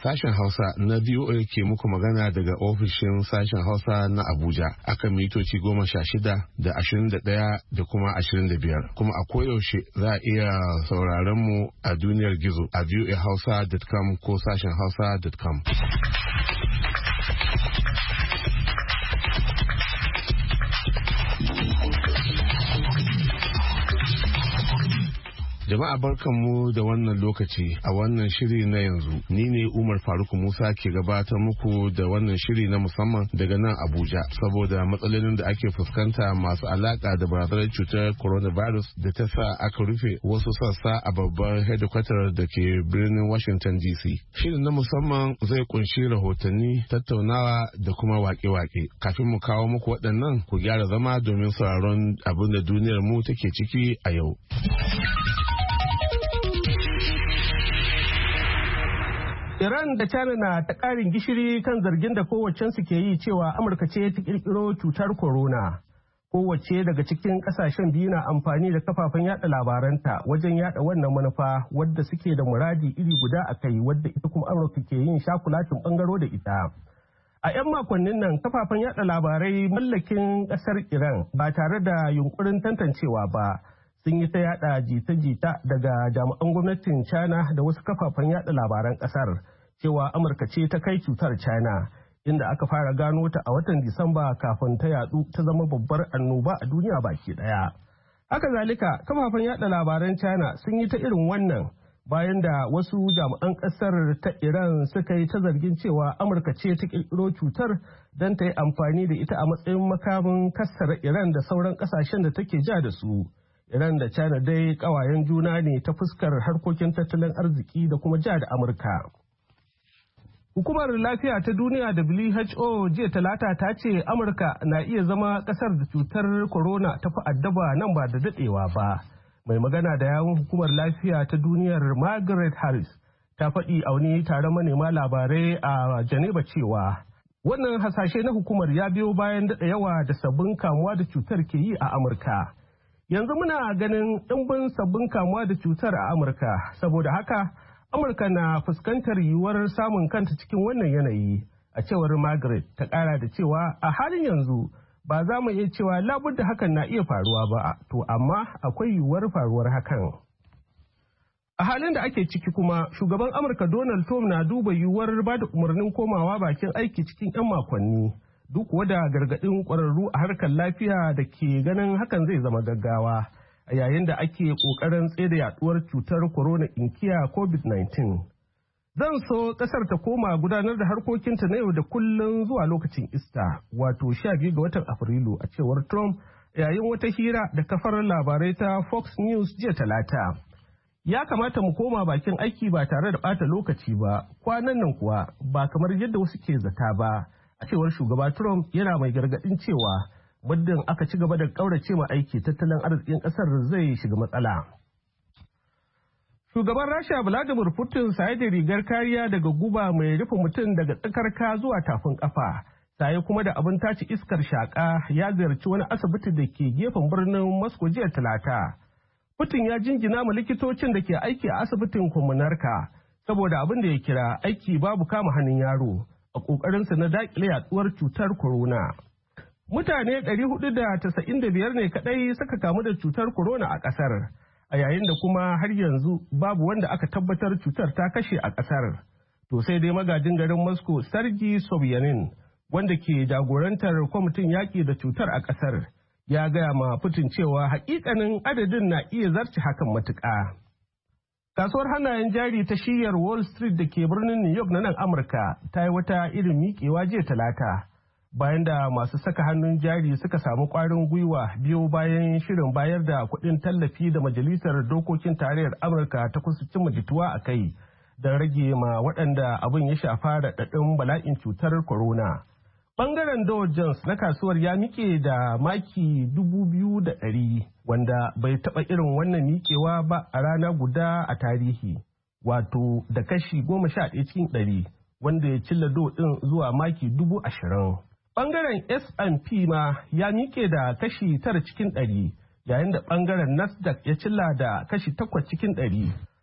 Sashen Hausa na VOA ke muku magana daga ofishin sashen Hausa na Abuja akan mitoci 16 da 21 da kuma 25. Kuma a koyaushe za a iya sauraron mu a duniyar gizo a voahausa.com ko sashen hausa.com. Jama'a barkanmu da wannan lokaci a wannan shiri na yanzu. Ni ne Umar Faruk Musa ke gabatar muku da wannan shiri na musamman daga nan Abuja saboda matsalolin da ake fuskanta masu alaka da barazanar cutar coronavirus da ta sa aka rufe wasu sassa a babbar headquarter da ke birnin Washington DC. Shirin na musamman zai kunshi rahotanni, tattaunawa da kuma wake-wake. Kafin mu kawo muku waɗannan, ku gyara zama domin sauraron abin da duniyar mu take ciki a yau. Iran da China na ta ƙarin gishiri kan zargin da kowaccensu ke yi cewa Amurka ce ta ƙirƙiro cutar corona. Kowace daga cikin ƙasashen biyu na amfani da kafafen yada labaranta wajen yada wannan manufa wadda suke da muradi iri guda a kai wadda ita kuma Amurka ke yin shakulatin bangaro da ita. A 'yan makonnin nan kafafen yada labarai mallakin ƙasar Iran ba tare da yunkurin tantancewa ba. Sun yi ta yada jita-jita daga jami'an gwamnatin China da wasu kafafen yada labaran kasar cewa Amurka ce ta kai cutar China, inda aka fara gano ta a watan Disamba kafin ta yadu ta zama babbar annoba a duniya baki daya. Haka zalika kafafen yada labaran China sun yi ta irin wannan bayan da wasu jami'an kasar ta Iran suka yi ta zargin cewa Amurka ce ta kirkiro cutar don ta yi amfani da ita a matsayin makamin kassara Iran da sauran kasashen da take ja da su. Iran da China dai kawayen juna ne ta fuskar harkokin tattalin arziki da kuma ja da Amurka. Hukumar Lafiya ta Duniya WHO jiya Talata ta ce Amurka na iya zama kasar da cutar corona ta fi addaba nan ba da dadewa ba. Mai magana da yawun Hukumar Lafiya ta Duniyar Margaret Harris ta faɗi a wani taron manema labarai a Geneva cewa wannan hasashe na hukumar ya biyo bayan daɗa yawa da sabbin kamuwa da cutar ke yi a Amurka. Yanzu muna ganin ɗimbin sabbin kamuwa da cutar a Amurka, saboda haka Amurka na fuskantar yiwuwar samun kanta cikin wannan yanayi, a cewar Margaret ta ƙara da cewa a halin yanzu ba za mu iya cewa labudda hakan na iya faruwa ba, to amma akwai yiwuwar faruwar hakan. A halin da ake ciki kuma, shugaban Amurka Donald Trump na duba yiwuwar ba da umarnin komawa bakin aiki cikin 'yan makonni. Duk wada gargaɗin ƙwararru a harkar lafiya da ke ganin hakan zai zama gaggawa a yayin da ake ƙoƙarin tsaida yaduwar cutar corona inkiya COVID-19. Zan so ƙasar ta koma gudanar da harkokinta na yau da kullum zuwa lokacin Ista, wato 12 ga watan Afrilu a cewar Trump yayin wata hira da kafar labarai ta Fox News jiya Talata. Ya kamata mu koma bakin aiki ba tare da ɓata lokaci ba, kwanan nan kuwa ba kamar yadda wasu ke zata ba. A cewar shugaba Trump yana mai gargadin cewa muddin aka ci gaba da kaurace ma aiki tattalin arzikin kasar zai shiga matsala. Shugaban Rasha Vladimir Putin saye da rigar kariya daga guba mai rufe mutum daga tsakar ka zuwa tafin kafa, saye kuma da abin tace iskar shaka ya ziyarci wani asibiti da ke gefen birnin Moscow jiya Talata. Putin ya jingina ma likitocin da ke aiki a asibitin Komunarka saboda abin da ya kira aiki babu kama hannun yaro. A ƙoƙarinsa na daƙile yaduwar cutar corona. Mutane 495 ne kaɗai suka kamu da cutar corona a ƙasar, a yayin da kuma har yanzu babu wanda aka tabbatar cutar ta kashe a ƙasar. To sai dai magajin garin Moscow Sergei Sobyanin, wanda ke jagorantar kwamitin yaƙi da cutar a ƙasar, ya gaya ma Putin cewa haƙiƙanin adadin na iya zarce hakan matuƙa. Kasuwar hannayen jari ta shiyar Wall Street da ke birnin New York na nan Amurka ta yi wata irin miƙewa jiya Talata bayan da masu saka hannun jari suka samu ƙwarin gwiwa biyo bayan shirin bayar da kuɗin tallafi da Majalisar Dokokin Tarayyar Amurka ta kusa cimma jituwa a kai don rage ma waɗanda abin ya shafa raɗaɗin bala'in cutar corona. Bangaren Dow Jones na kasuwar ya miƙe da maki 2,100 wanda bai taɓa irin wannan miƙewa ba a rana guda a tarihi, wato da kashi 11 cikin 100 wanda ya cilla Dow ɗin zuwa maki 20,000. Bangaren S&P ma ya miƙe da kashi 9 cikin 100 yayin da bangaren Nasdaq ya cilla da kashi 8 cikin 100.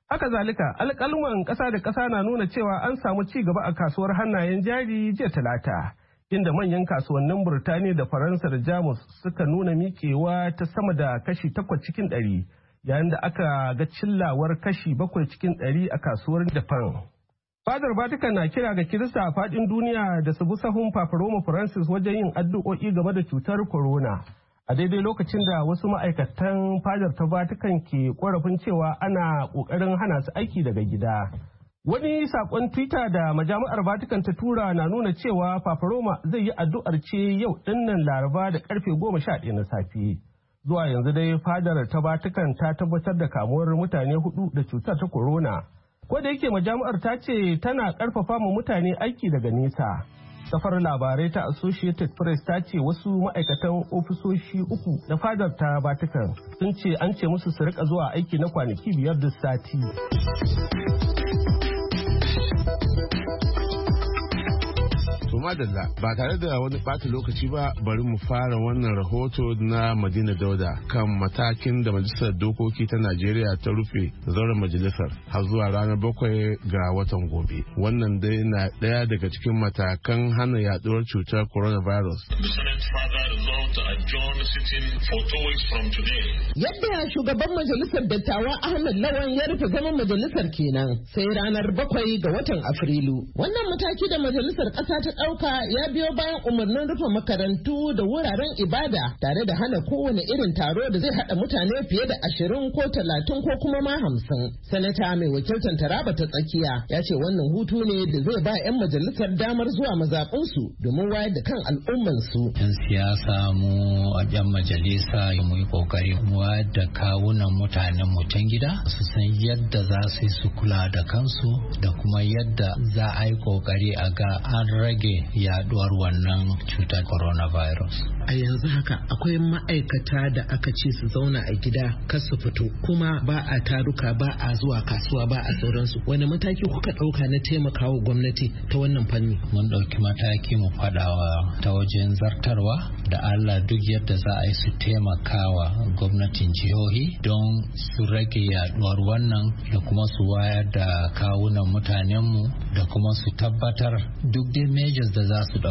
Haka zalika, alƙalman ƙasa da ƙasa na nuna cewa an samu ci gaba a kasuwar hannayen jari jiya Talata, inda manyan kasuwannin Burtaniya da Faransa da Jamus suka nuna miƙewa ta sama da kashi 8 cikin 100, yayin da aka ga cillawar kashi 7 cikin 100 a kasuwar Japan. Fadar Vatican na kira ga Kirista a faɗin duniya da su bi sahun Papa Roma Francis wajen yin addu'o'i game da cutar corona. A daidai lokacin da wasu ma'aikatan fadar ta Vatican ke korafin cewa ana ƙoƙarin hana su aiki daga gida. Wani saƙon Twitter da majami'ar Vatican ta tura na nuna cewa Papa Roma zai yi addu'ar ce yau ɗinnan Laraba da ƙarfe 11 na safe. Zuwa yanzu dai fadar ta Vatican ta tabbatar da kamuwar mutane 4 da cutar ta corona. Ko da yake majami'ar ta ce tana ƙarfafa mu mutane aiki daga nesa. Safar labarai ta Associated Press ta ce wasu ma'aikatan ofisoshi 3 na fadar ta Vatican sun ce an ce musu su rika zuwa aiki na kwanaki 5 duk sati. Madalla ba tare da wani ɓata lokaci ba bari mu fara wannan rahoto na Madina Dauda kan matakin da Majalisar Dokoki ta Najeriya ta rufe zauren majalisar har zuwa ranar 7 ga watan gobe. Wannan dai na ɗaya daga cikin matakan hana yaduwar cutar coronavirus. Yadda shugaban majalisar dattawa Ahmed Lawan ya rufe zaman majalisar kenan sai ranar 7 ga watan Afrilu. Wannan mataki da majalisar ƙasa ta ɗauka ya biyo bayan umarnin rufe makarantu da wuraren ibada tare da hana kowane irin taro da zai haɗa mutane fiye da 20 ko 30 ko kuma ma 50. Sanata mai wakiltar Taraba ta tsakiya ya ce wannan hutu ne da zai ba 'yan majalisar damar zuwa mazaɓunsu domin wayar da kan al'ummansu. 'Yan siyasa mu a 'yan majalisa mu yi kokari mu wayar da kawunan mutanen mu can gida su san yadda za su yi su kula da kansu da kuma yadda za a yi kokari a ga an rage yaduwar wannan cutar coronavirus. A yanzu haka akwai ma'aikata da aka ce su zauna a gida kar su fito kuma ba a taruka ba a zuwa kasuwa ba a sauransu. Wani mataki kuka ɗauka na taimakawa gwamnati ta wannan fanni? Mun ɗauki mataki mu faɗawa ta wajen zartarwa da Allah duk yadda za a yi su taimakawa gwamnatin jihohi don su rage yaduwar wannan da kuma su wayar da kawunan mutanenmu da kuma su tabbatar duk dai measures da za su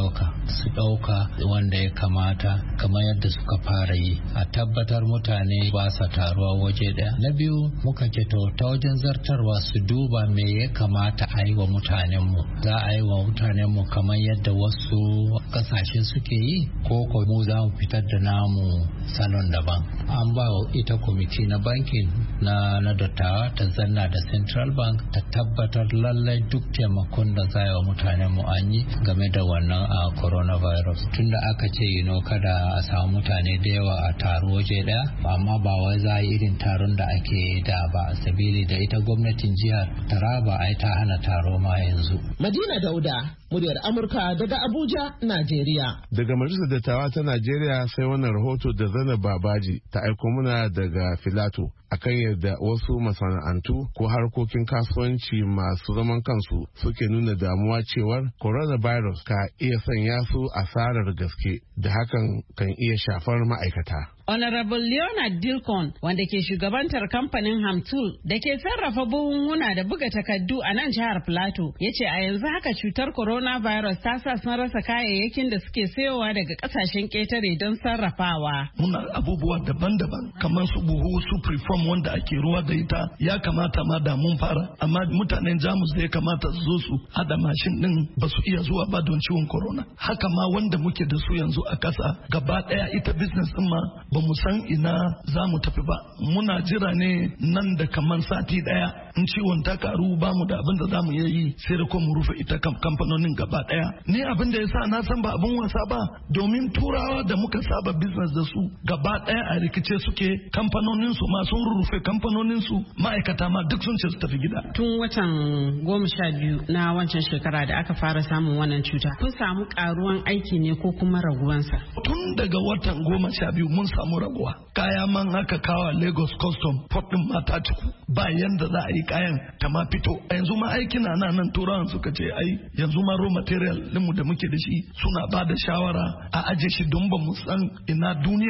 ɗauka wanda ya kamata kamar yadda suka fara yi a tabbatar mutane ba sa taruwa waje ɗaya. Na biyu muka ce ta wajen zartarwa su duba me ya kamata a yi wa mutanenmu. Za a yi wa mutanenmu kamar yadda wasu ƙasashe suke yi ko mu za mu fitar da namu salon daban. An ba ita kwamiti na bankin na dattawa ta zanna da Central Bank ta tabbatar lallai duk taimakon da za a yi wa mutanenmu an yi game da wannan a coronavirus. Tunda aka ce kada a samu mutane da yawa a taro waje daya amma ba wai za a yi irin taron da ake da ba sabili da ita gwamnatin jihar Taraba ai ta hana taro ma yanzu. Madina Dauda, muryar Amurka daga Abuja, Najeriya. Daga Majalisar Dattawa ta Najeriya sai wannan rahoto da Zainab Babaji ta aiko muna daga Filato akan yadda wasu masana'antu ko harkokin kasuwanci masu zaman kansu suke nuna damuwa cewar coronavirus ka iya sanya su asarar gaske da hakan kan iya shafar ma'aikata. Honorable Leonard Dilkon, wanda ke shugabantar kamfanin Hamtul da ke sarrafa buhunhuna da buga takardu a nan jihar Plateau, ya ce a yanzu haka cutar coronavirus ta sa sun rasa kayayyakin da suke sayowa daga kasashen ƙetare don sarrafawa. Muna abubuwa daban-daban kamar su buhu su preform wanda ake ruwa da ita ya kamata ma da mun fara, amma mutanen Jamus da ya kamata su zo su hada mashin din ba su iya zuwa ba don ciwon corona. Haka ma wanda muke da su yanzu a kasa gaba daya ita business din ma ba mu san ina za mu tafi ba. Muna jira ne nan da kaman sati daya in ciwon ta karu ba mu da abin da za mu yi sai da ko mu rufe ita kamfanonin gaba daya. Ni abin da yasa na san ba abin wasa ba domin turawa da muka saba business da su gaba daya a rikice suke, kamfanonin su ma sun rufe kamfanonin su, ma'aikata ma duk sun ce su tafi gida. Tun watan 12 na wancan shekara da aka fara samun wannan cuta, kun samu karuwan aiki ne ko kuma raguwansa? Tun daga watan 12 mun samu raguwa. Kaya man aka kawo Lagos Custom port din mata ciku ba yanda za a yi kayan ta ma fito. Yanzu ma aiki na nan turawan suka ce ai yanzu ma raw material mu da muke da shi suna ba da shawara a aje shi don ba mu san ina duniya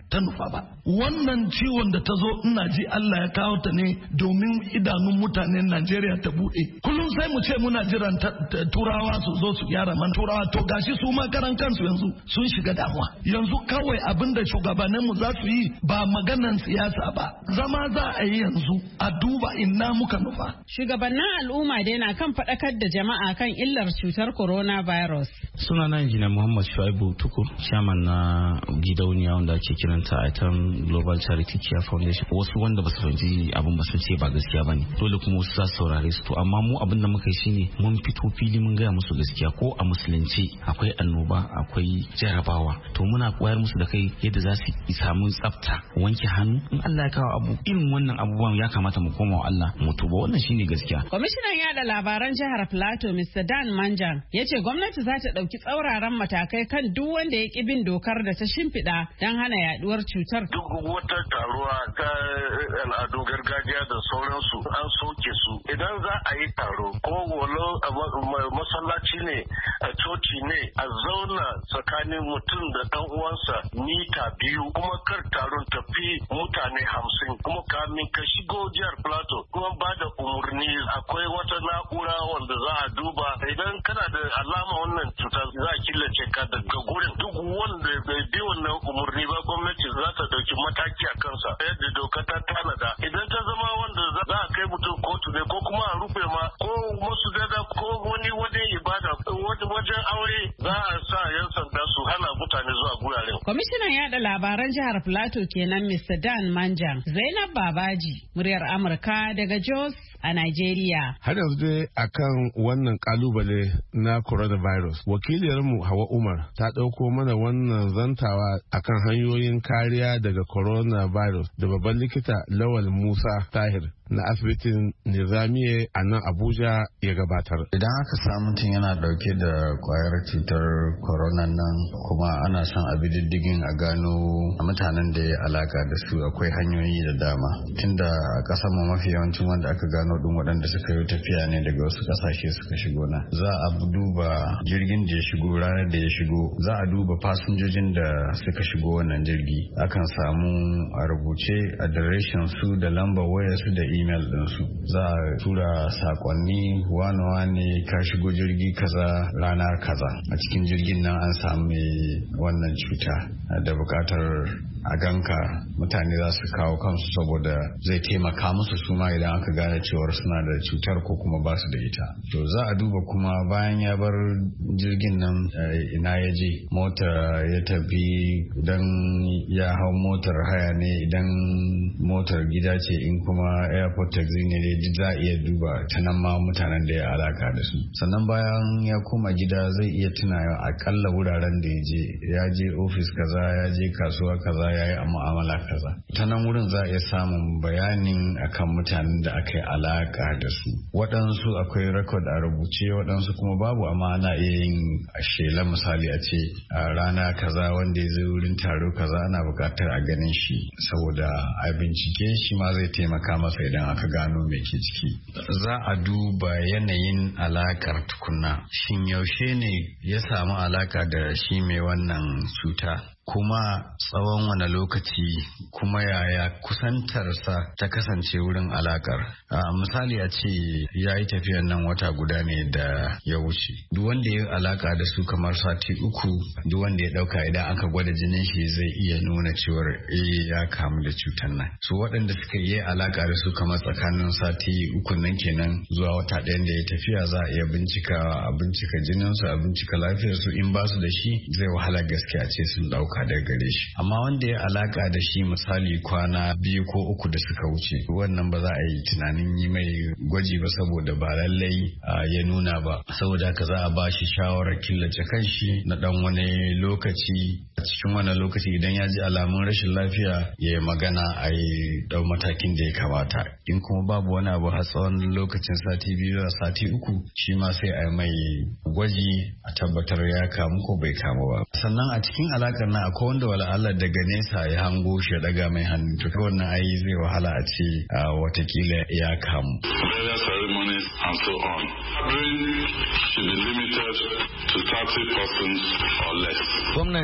ta nufa ba. Wannan ciwon da ta zo ina ji Allah ya kawo ta ne domin idanun mutanen Najeriya ta buɗe. Kullum sai mu ce muna jiran turawa su zo su gyara man turawa, to gashi su ma karan kansu yanzu sun shiga damuwa. Yanzu kawai abin da shugabanninmu za su yi ba maganan siyasa ba, zama za a yi yanzu a duba ina muka nufa. Shugabannin al'umma dai na kan faɗakar da jama'a kan illar cutar coronavirus. Sunana Injiniya Muhammad Shuaibu Tukur, chairman na gidauniya wanda ake kiranta Item Global Charity Care Foundation. Wasu wanda ba su fahimci abin ba sun ce ba gaskiya bane, dole kuma wasu za su saurare su. To amma mu abin da muka yi shine mun fito fili mun gaya musu gaskiya. Ko a musulunci akwai annoba, akwai jarabawa, to muna koyar musu da kai yadda za su samu tsafta, wanke hannu. In Allah ya kawo abu irin wannan abubuwan ya kamata mu koma wa Allah mu tuba, wannan shine gaskiya. Kwamishinan yada labaran jihar Plateau Mr. Dan Manjan ya ce gwamnati za ta ɗauki tsauraran matakai kan duk wanda ya ƙi bin dokar da ta shimfiɗa don hana yaduwar cutar. Duk wata taruwa ta al'adun gargajiya da sauransu an soke su. Idan za a yi taro ko walo masallaci ne a coci ne, a zauna tsakanin mutum da ɗan uwansa mita 2, kuma kar taron tafi mutane 50. Kuma kamin ka shigo jihar Plateau kuma ba da umarni akwai wata na'ura wanda za a duba idan kana da alama wannan cuta za a killace ka daga gurin. Duk wanda bai bi wannan umarni ba gwamnati za ta dauki mataki a kansa yadda doka ta tanada. Idan ta zama wanda za a kai mutum kotu ne ko kuma a rufe ma ko wasu dada ko wani wajen ibada wajen aure za a sa yan sanda su hana mutane zuwa guraren. Kwamishinan yada labaran jihar Plateau kenan Mr. Dan Manjan. Zainab Babaji, muryar Amurka daga Jos a Nigeria. Har yanzu dai akan wannan kalubale na coronavirus, wakiliyarmu Hawa Umar ta ɗauko mana wannan zantawa akan hanyoyin kariya daga coronavirus da babban likita Lawal Musa Tahir na asibitin Nizamiye a nan Abuja ya gabatar. Idan aka samu mutum yana dauke da kwayar cutar corona nan kuma ana son a bi diddigin a gano mutanen da ya alaka da su, akwai hanyoyi da dama. Tunda a ƙasar mu mafi yawancin wanda aka gano din waɗanda suka yi tafiya ne daga wasu ƙasashe suka shigo na. Za a duba jirgin da ya shigo, ranar da ya shigo, za a duba fasinjojin da suka shigo wannan jirgi. Akan samu a rubuce adireshin su da lambar wayar su da email ɗinsu. Za a tura sakonni wane ka shigo jirgi kaza ranar kaza. A cikin jirgin nan an samu wannan cuta da buƙatar a ganka. Mutane za su kawo kansu saboda zai taimaka musu suma idan aka gane cewar suna da cutar ko kuma ba su da ita. To za a duba kuma bayan ya bar jirgin nan ina ya je, mota ya tafi, idan ya hau motar haya ne, idan motar gida ce, in kuma airport taxi ne dai za a iya duba ta nan ma mutanen da ya alaka da su. Sannan bayan ya koma gida zai iya tuna akalla wuraren da ya je ofis kaza, ya je kasuwa kaza, ya yi mu'amala kaza. Ta nan wurin za a iya samun bayanin akan mutanen da aka yi alaka da su. Waɗansu akwai rekod a rubuce, waɗansu kuma babu, amma ana iya yin shela misali a ce a rana kaza wanda ya zo wurin taro kaza ana buƙatar a ganin shi, saboda a bincike shi ma zai taimaka masa idan aka gano me ke ciki. Za a duba yanayin alakar tukunna, shin yaushe ne ya samu alaka da shi mai wannan cuta, kuma tsawon wani lokaci, kuma yaya kusantarsa ta kasance wurin alakar. Misali a ce ya yi tafiyan nan wata guda ne da ya wuce, duk wanda ya alaka da su kamar sati 3, duk wanda ya dauka idan aka gwada jinin shi zai iya nuna cewar ya kamu da cutar nan. Su waɗanda suka yi alaka da su kamar tsakanin sati 3 nan kenan zuwa wata ɗayan da ya tafiya, za a iya bincika jininsu, a bincika lafiyarsu. In ba su da shi zai wahala gaskiya ce sun dauka daga gare shi. Amma wanda ya alaka da shi misali kwana 2 ko 3 da suka wuce, wannan ba za a yi tunanin yi mai gwaji ba, saboda ba lallai ya nuna ba. Saboda haka za a ba shi shawarar killace kanshi na dan wani lokaci. A cikin wannan lokaci idan ya ji alamun rashin lafiya ya yi magana a yi dau matakin da ya kamata. In kuma babu wani abu har tsawon lokacin sati 2 zuwa sati 3, shi ma sai a yi mai gwaji a tabbatar ya kamu ko bai kamu ba. Sannan a cikin alakar na akwai wanda wala Allah daga nesa ya hango shi ya daga mai hannu, to wannan ayi zai wahala a ce watakila ya kamu. Ceremonies and so on. Should be limited to 30 persons or less. Gwamnan jihar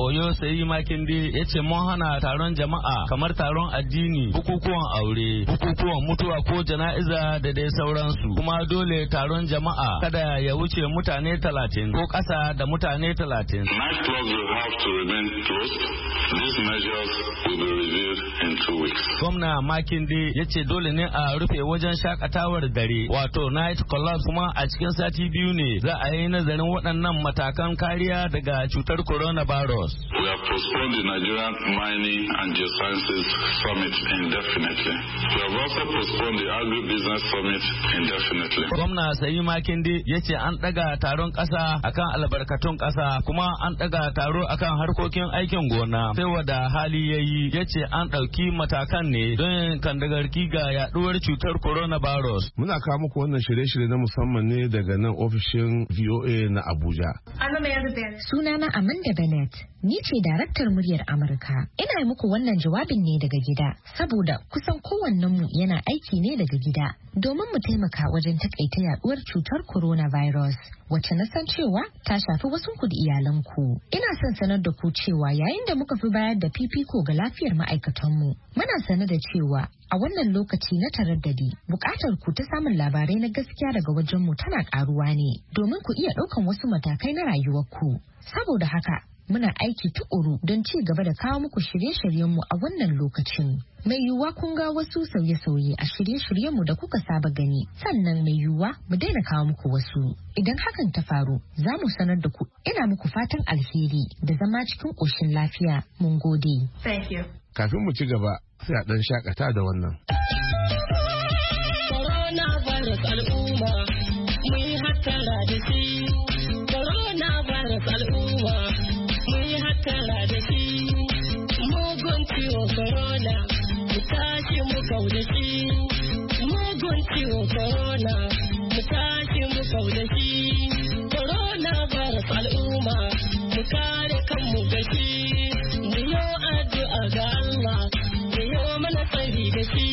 Oyo Seyi Makinde ya ce mun hana taron jama'a kamar taron addini, bukukuwan aure, bukukuwan mutuwa ko jana'iza da dai sauransu. Kuma dole taron jama'a kada ya wuce mutane 30 ko ƙasa da mutane 30. Night clubs will have to remain closed. These measures will be reviewed in 2 weeks. Gwamna Makinde ya ce dole ne a rufe wajen shakatawar dare wato night clubs, kuma a cikin sati 2 ne za a yi nazarin waɗannan matakan kariya daga cutar coronavirus. We have postponed the Nigerian Mining and Geosciences Summit indefinitely. We have also postponed the Agribusiness Summit indefinitely. Gwamna Seyi Makinde ya ce an ɗaga taron ƙasa akan albarkatun ƙasa, kuma an ɗaga taro akan harkokin aikin gona. Sai wada hali ya yi ya ce an ɗauki matakan ne don kandagarki ga yaɗuwar cutar coronavirus. Muna kawo muku wannan shirye-shirye na musamman ne daga nan ofishin VOA na Abuja. Sunana Amanda Bennett, ni ce daraktar muryar Amurka. Ina muku wannan jawabin ne daga gida, saboda kusan kowannenmu yana aiki ne daga gida, domin mu taimaka wajen takaita yaduwar cutar coronavirus, wacce na san cewa ta shafi wasu ku da iyalanku. Ina son sanar da ku cewa yayin da muka fi bayar da fifiko ga lafiyar ma'aikatanmu, muna sanar da cewa a wannan lokaci na taraddadi, bukatar ku ta samun labarai na gaskiya daga wajenmu tana karuwa ne, domin ku iya ɗaukan wasu matakai na rayuwarku. Saboda haka, muna aiki tuƙuru don ci gaba da kawo muku shirye-shiryenmu a wannan lokacin. Mai yiwuwa kun ga wasu sauye-sauye a shirye-shiryenmu da kuka saba gani, sannan mai yiwuwa mu daina kawo muku wasu. Idan hakan ta faru, za mu sanar da ku. Ina muku fatan alheri da zama cikin ƙoshin lafiya. Mun gode. Thank you. Kafin mu ci gaba, sai a ɗan shakata da wannan. Coronavirus al'umma, mun yi hattara da shi. Coronavirus al'umma, mun yi hattara da shi. Mugun ciwo corona, mu tashi mu kauda shi. Mugun ciwo corona, mu tashi mu kauda shi. Coronavirus al'umma, mu kare kanmu da shi. Mu yi addu'a ga Allah, mu yi mana tsari da shi.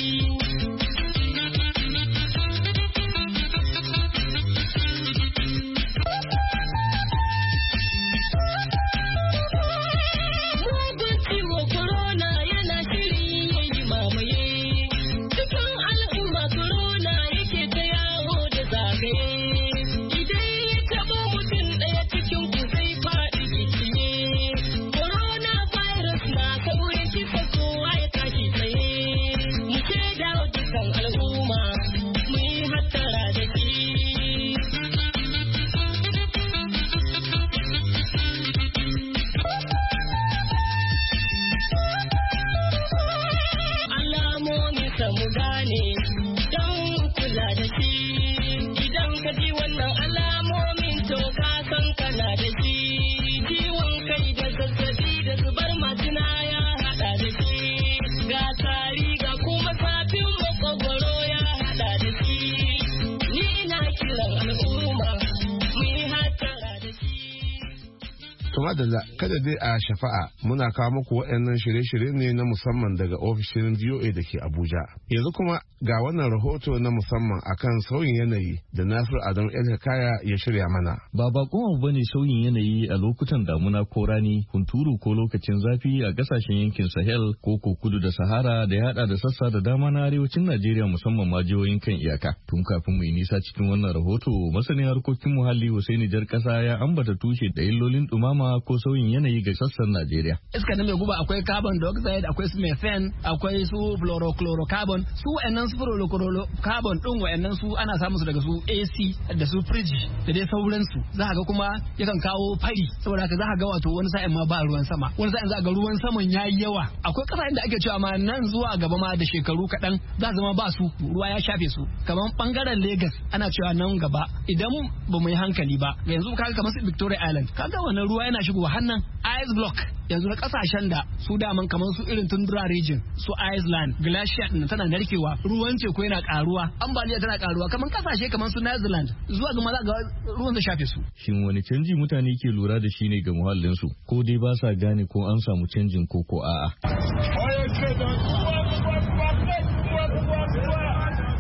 Madalla, kada dai a shafa'a, muna kawo muku waɗannan shirye-shirye ne na musamman daga ofishin VOA da ke Abuja. Yanzu kuma ga wannan rahoto na musamman akan sauyin yanayi da Nasiru Adamu El-Hikaya ya shirya mana. Ba bakon abu bane sauyin yanayi a lokutan damuna ko rani, hunturu ko lokacin zafi a kasashen yankin Sahel ko kudu da Sahara da ya hada da sassa da dama na arewacin Najeriya, musamman ma jihohin kan iyaka. Tun kafin mu yi nisa cikin wannan rahoto, masanin harkokin muhalli Hussaini Jar Kasa ya ambata tushe da illolin dumama ko sauyin yanayi ga sassan Najeriya. Iska na mai guba akwai carbon dioxide, akwai su methane, akwai su fluorochlorocarbon. Su wa'annan su fluorochlorocarbon din wa'annan su ana samun su daga su AC da su fridge da dai sauransu. Za ga kuma yakan kawo fari, saboda haka za ga wato wani sa'in ma ba ruwan sama. Wani sa'in za ga ruwan saman yayi yawa. Akwai kasashen da ake cewa ma nan zuwa gaba ma da shekaru kaɗan za zama ba su ruwa ya shafe su. Kamar bangaren Lagos ana cewa nan gaba idan ba mu yi hankali ba. Yanzu kaga kamar su Victoria Island, kaga wannan ruwa yana shigowa hannan ice block yanzu na kasashen da su daman kamar su irin tundra region, su Iceland, glacier din tana narkewa, ruwan teku yana karuwa, ambaliya tana karuwa, kamar kasashe kamar su New Zealand zuwa ga maza ga ruwan da shafe su. Shin wani canji mutane ke lura da shi ne ga muhallin su, ko dai ba sa gane ko an samu canjin ko a'a?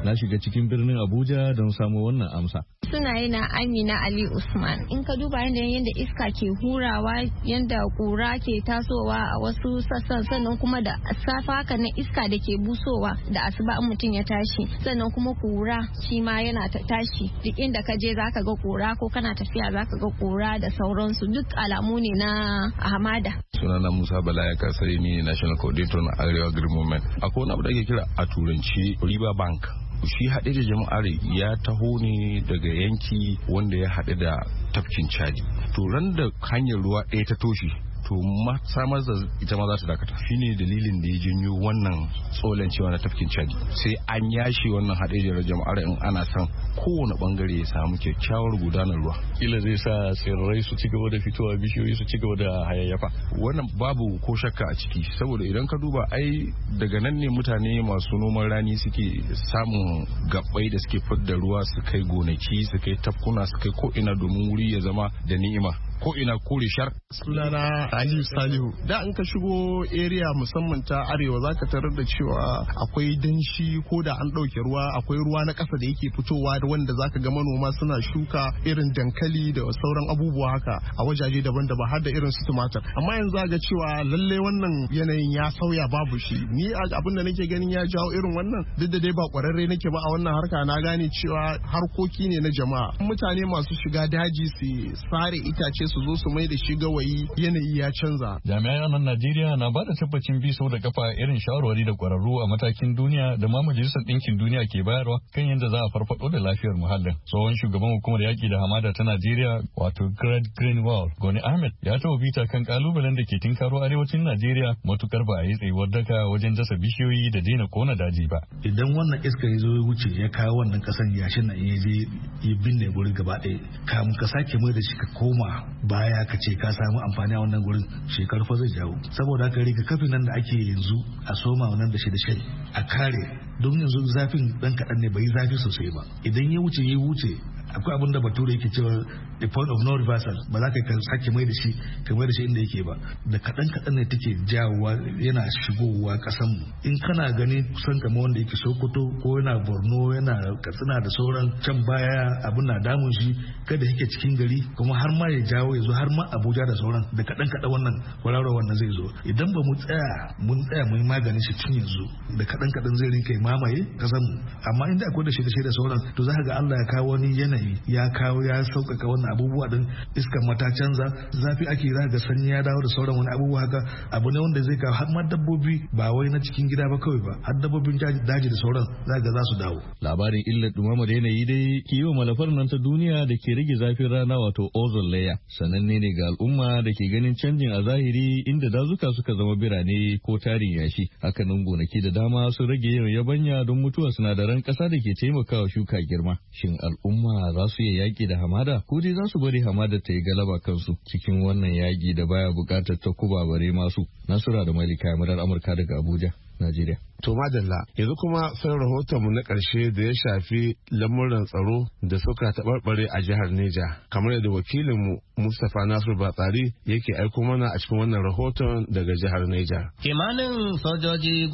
Na shiga cikin birnin Abuja don samo wannan amsa. Sunaye na Amina Ali Usman. In ka duba yadda iska ke hurawa, yadda kura ke tasowa a wasu sassan, sannan kuma da safa haka na iska da ke busowa da asuba in mutum ya tashi, sannan kuma kura shi ma yana ta tashi. Duk inda ka je zaka ga kura, ko kana tafiya zaka ga kura da sauransu, duk alamu ne na hamada. Sunana Musa Bala ya kasari ni National Coordinator na Arewa Green Movement. Akwai wani abu da ake kira a turanci River Bank. Shi haɗe da jama'ar ya taho ne daga yanki wanda ya haɗe da tafkin Chadi. To ran da hanyar ruwa ɗaya ta toshe, to samar da ita ma za ta dakata. Shine dalilin da ya janyo wannan tsolan cewa na tafkin Chadi. Sai an yashi wannan haɗe da jama'ar in ana son kowane bangare ya samu kyakkyawar gudanar ruwa. Kila zai sa tsirrai su ci gaba da fitowa, bishiyoyi su ci gaba da hayayyafa. Wannan babu ko shakka a ciki, saboda idan ka duba ai daga nan ne mutane masu noman rani suke samun gabbai da suke fidda ruwa su kai gonaki, su kai tafkuna, su kai ko ina domin wuri ya zama da ni'ima. Ko ina kore shar. Sunana Aliyu Salihu. Da in ka shigo area musamman ta arewa zaka tarar da cewa akwai danshi, ko da an ɗauke ruwa akwai ruwa na ƙasa da yake fitowa da wanda zaka ga manoma suna shuka irin dankali da sauran abubuwa haka a wajaje daban-daban har da irin su tumatir. Amma yanzu ga cewa lalle wannan yanayin ya sauya, babu shi. Ni abin da nake ganin ya jawo irin wannan, duk da dai ba kwararre nake ba a wannan harka, na gane cewa harkoki ne na jama'a. Mutane masu shiga daji su sare itace su zo su mai da shi gawayi, yanayi ya canza. Jami'an nan Najeriya na ba da tabbacin bi sau da kafa irin shawarwari da kwararru a matakin duniya da ma Majalisar Ɗinkin Duniya ke bayarwa kan yadda za a farfado da lafiyar muhallin. Tsohon shugaban hukumar yaƙi da hamada ta Najeriya wato Greg Greenwald, Goni Ahmed, ya taɓa bita kan kalubalen da ke tinkaro arewacin Najeriya matukar ba a yi tsayuwar daka wajen dasa bishiyoyi da daina kona daji ba. Idan wannan iska ya zo ya wuce ya kawo wannan kasan yashin nan ya je ya binne guri gaba ɗaya, kamun ka sake mai da shi ka koma baya ka ce ka samu amfani a wannan gurin, shekaru fa zai jawo. Saboda haka rigakafin nan da ake yanzu a soma wannan da shi a kare, don yanzu zafin dan kaɗan ne, bai zafi sosai ba. Idan ya wuce akwai abin da bature yake cewa the point of no reversal, ba za ka sake mai da shi inda yake ba. Da kaɗan ne take jawowa yana shigowa ƙasan mu. In kana gani kusan kamar wanda yake Sokoto ko yana Borno, yana Katsina da sauran can baya abin na damun shi, kada yake cikin gari kuma har ma ya jawo ya zo har ma Abuja da sauran, da kaɗan wannan kwararo wannan zai zo. Idan ba mu tsaya mun yi maganin shi tun yanzu, da kaɗan zai rinka mamaye ƙasan mu. Amma inda akwai da shi da sauran, to za ka ga Allah ya kawo wani yanayi, ya sauƙaƙa wannan abubuwa din, iskar mata canza, zafi ake, za ga sanyi ya dawo da sauran wani abubuwa haka. Abu ne wanda zai kawo har ma dabbobi, ba wai na cikin gida ba kawai ba, har dabbobin daji da sauran za ga za su dawo. Labarin illar dumamar yanayi dai kiwo malafar nan ta duniya da ke rage zafin rana wato ozone layer sananne ne ga al'umma da ke ganin canjin a zahiri, inda dazuka suka zama birane ko tarin yashi. Hakanan gonaki da dama sun rage yawan yabanya don mutuwar sinadaran ƙasa da ke taimakawa shuka girma. Shin al'umma za su iya yaƙi da hamada, ko dai za su bari hamada ta yi galaba kansu cikin wannan yaƙi da baya buƙatar ta kuba bare masu? Nasura da Malika Yamurar Amurka daga Abuja, Najeriya. To madalla, yanzu kuma sai rahotonmu na ƙarshe da ya shafi lamuran tsaro da suka taɓarɓare a jihar Neja, kamar yadda wakilinmu Mustapha Nasiru Batsari yake aiko mana a cikin wannan rahoton daga jihar Neja. Kimanin sojoji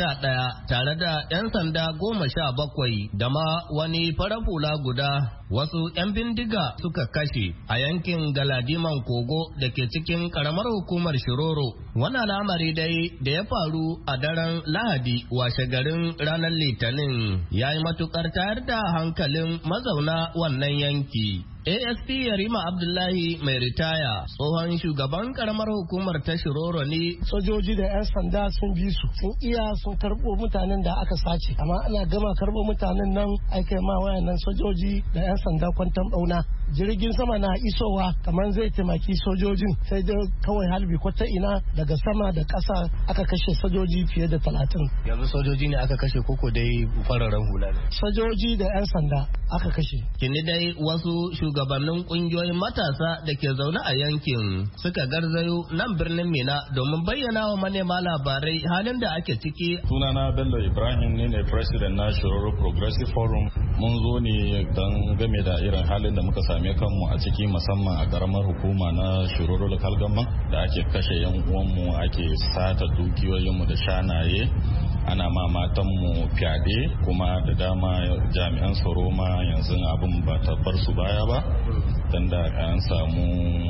11 tare da 'yan sanda 17 da ma wani farar hula guda, wasu 'yan bindiga suka kashe a yankin Galadiman Kogo da ke cikin ƙaramar hukumar Shiroro. Wannan al'amari dai da ya faru a daren Lahadi washe garin ranar Litinin ya yi matukar tayar da hankalin mazauna wannan yanki. ASP Yarima Abdullahi mai ritaya tsohon shugaban karamar hukumar ta Shiroro ne. Sojoji da 'yan sanda sun bi su, sun iya sun karɓo mutanen da aka sace, amma ana gama karɓo mutanen nan aikai ma wayannan sojoji da 'yan sanda kwantan ɓauna. Jirgin sama na isowa kamar zai taimaki sojojin, sai dai kawai halbi kwata ina daga sama da ƙasa aka kashe sojoji fiye da 30. Yanzu sojoji ne aka kashe koko dai fararen hula ne? Sojoji da 'yan sanda aka kashe. Kini dai wasu shugabannin kungiyoyin matasa da ke zaune a yankin suka garzayo nan birnin Mina domin bayyana wa manema labarai halin da ake ciki. Sunana Bello Ibrahim ne president na Shiroro Progressive Forum. Mun zo ne don game da irin halin da muka same kanmu a ciki, musamman a karamar hukuma na Shiroro Local Government da ake kashe yan uwanmu, ake sata dukiyoyinmu da shanaye ana ma matanmu fyaɗe, kuma da dama jami'an tsaro ma yanzu abin ba ta bar su baya ba, dan da an samu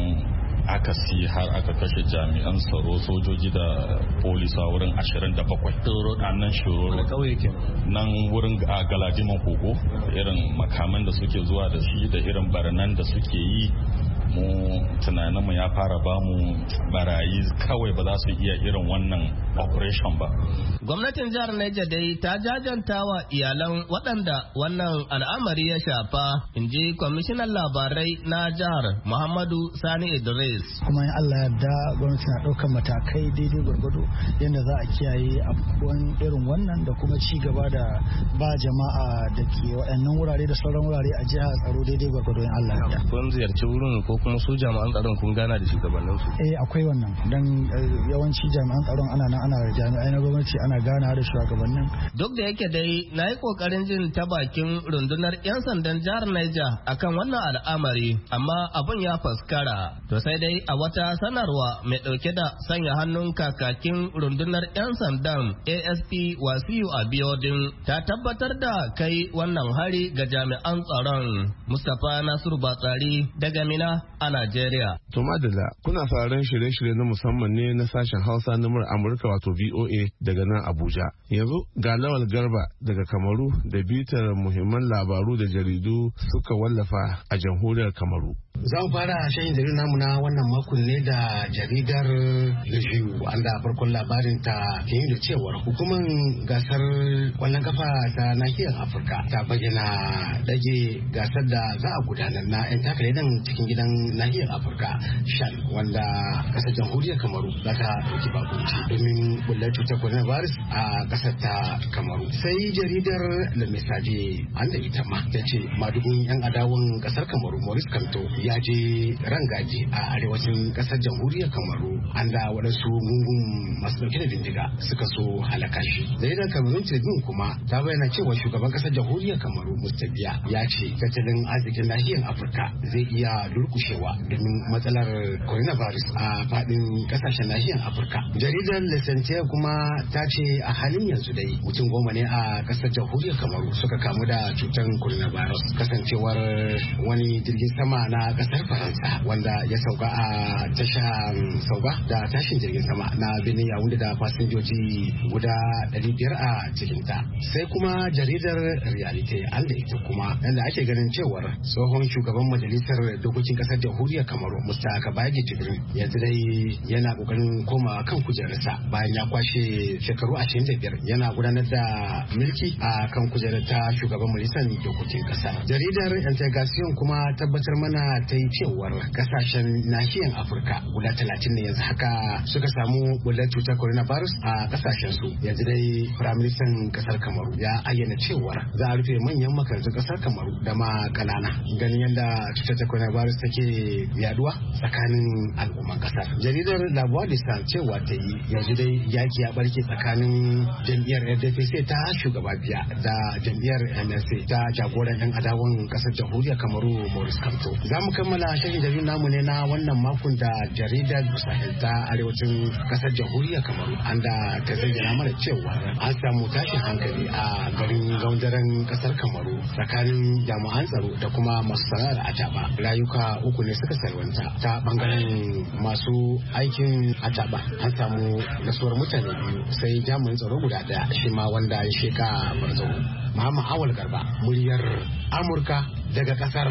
akasi har aka kashe jami'an tsaro, sojoji da polisa wurin 27 a nan shiroro nan wurin a galadiman kogo. Irin makaman da suke zuwa da shi da irin barnan da suke yi, mu tunaninmu ya fara bamu barayi kawai ba za su iya irin wannan operation ba. Gwamnatin jihar Niger dai ta jajanta wa iyalan waɗanda wannan al'amari ya shafa, in ji kwamishinan labarai na jihar Muhammadu Sani Idris. Kuma in Allah yarda gwamnati na ɗaukar matakai daidai gwargwado yadda za a kiyaye abubuwan irin wannan da kuma ci gaba da ba jama'a da ke waɗannan wurare da sauran wurare a jihar tsaro daidai gwargwado in Allah yarda. Kun ziyarci wurin ko kuma su jami'an tsaron kun gana da shugabannin su? Akwai wannan dan yawanci jami'an tsaron ana jami'ai na gwamnati ana gana da shugabannin. Duk da yake dai na yi kokarin jin ta bakin rundunar 'yan sandan jihar Niger akan wannan al'amari, amma abun ya faskara. To sai dai a wata sanarwa mai dauke da sanya hannun kakakin rundunar 'yan sandan ASP Wasiu Abiodun ta tabbatar da kai wannan hari ga jami'an tsaron. Mustapha Nasiru Batsari daga Mina a Najeriya. To madalla, kuna sauraron shirye-shirye na musamman ne na sashen Hausa na Amurka wato VOA daga nan Abuja. Yanzu ga Lawal Garba daga Kamaru da bitar muhimman labaru da jaridu suka wallafa a jamhuriyar Kamaru. Za mu fara shayin jaridar namu na wannan makon ne da jaridar Leju, wanda farkon labarin ta ke yi da cewar hukumar gasar kwallon kafa ta nahiyar Afirka ta bayyana dage gasar da za a gudanar na 'yan takalidan cikin gidan nahiyar Afirka shan, wanda kasar jamhuriyar Kamaru za ta dauki bakunci domin bullar cutar coronavirus a kasar ta Kamaru. Sai jaridar Le Message an da ita ma ta ce madugun 'yan adawan kasar Kamaru Maurice Kamto ya je rangaji a arewacin kasar jamhuriyar Kamaru, an da waɗansu gungun masu ɗauke da bindiga suka so halaka shi. Jaridar Cameroon Tribune kuma ta bayyana cewa shugaban kasar jamhuriyar Kamaru Mustabiya ya ce tattalin arzikin nahiyar Afirka zai iya durkushewa domin matsalar coronavirus a faɗin kasashen nahiyar Afirka. Jaridar Lesante kuma ta ce a halin yanzu dai mutum 10 ne a kasar jamhuriyar Kamaru suka kamu da cutar coronavirus, kasancewar wani jirgin sama na kasar Faransa wanda ya sauka a tashar sauka da tashin jirgin sama na birnin Yaounde da fasinjoji guda 500 a cikinta. Sai kuma jaridar Realite an da ita kuma yadda ake ganin cewar tsohon shugaban majalisar dokokin kasar jamhuriyar Kamaru Musta Kabaji Jibrin yanzu dai yana kokarin komawa kan kujerarsa bayan ya kwashe shekaru 25 yana gudanar da mulki a kan kujerar ta shugaban majalisar dokokin kasa. Jaridar Integration kuma tabbatar mana ta yi cewar kasashen nahiyar Afirka guda 30 ne yanzu haka suka samu bullar cutar coronavirus a kasashen su. Yanzu dai firaministan kasar Kamaru ya ayyana cewar za a rufe manyan makarantun kasar Kamaru da ma kanana, ganin yadda cutar ta coronavirus take yaduwa tsakanin al'umman kasar. Jaridar La Voix du Centre cewa ta yi yanzu dai yaki ya barke tsakanin jam'iyyar RDPC ta shugaba Biya da jam'iyyar MLC ta jagoran 'yan adawan kasar jamhuriyar Kamaru Maurice Kamto. Za mu kammala shirin jaridar namu ne na wannan makon da jaridar Sahel ta arewacin kasar jamhuriyar Kamaru, an da ta zayyana mana cewa an samu tashin hankali a garin gaundaren kasar Kamaru tsakanin jami'an tsaro da kuma masu sana'ar ataba. Rayuka 3 ne suka salwanta. Ta bangaren masu aikin ataba an samu rasuwar mutane 2, sai jami'in tsaro guda 1 shi ma wanda ya sheka barzahu. Muhammad Awal Garba, muryar Amurka daga kasar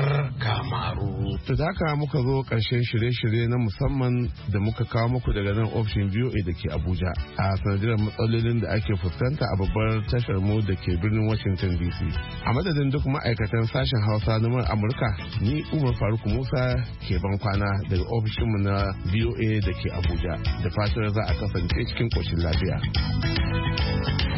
Kamaru. To da haka muka zo ƙarshen shirye-shirye na musamman da muka kawo muku daga nan ofishin VOA da ke Abuja a sanadiyar matsalolin da ake fuskanta a babbar tashar mu da ke birnin Washington DC. A madadin duk ma'aikatan sashen Hausa na Amurka, ni Umar Faruk Musa ke ban kwana daga ofishinmu na VOA da ke Abuja. Da fatar za a kasance cikin ƙoshin lafiya.